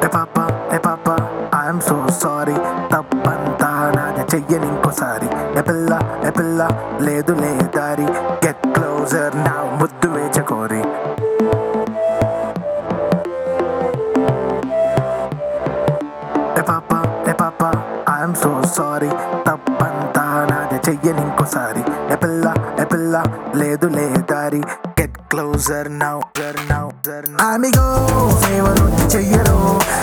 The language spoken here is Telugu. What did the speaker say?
ఏ పాప ఐఎమ్ సో సారీ, తప్పంతా నాది, చెయ్యని ఇంకోసారి. ఏ పిల్ల లేదు దారి, గెట్ క్లోజర్ నా ముద్దు వేచకోరి. ఏ పాప ఐఎమ్ సో సారీ, తప్పంతా నాది, చెయ్యని ఇంకోసారి. ఏ పిల్ల లేదు దారి, get closer now. Amigo favour చెయ్యరు,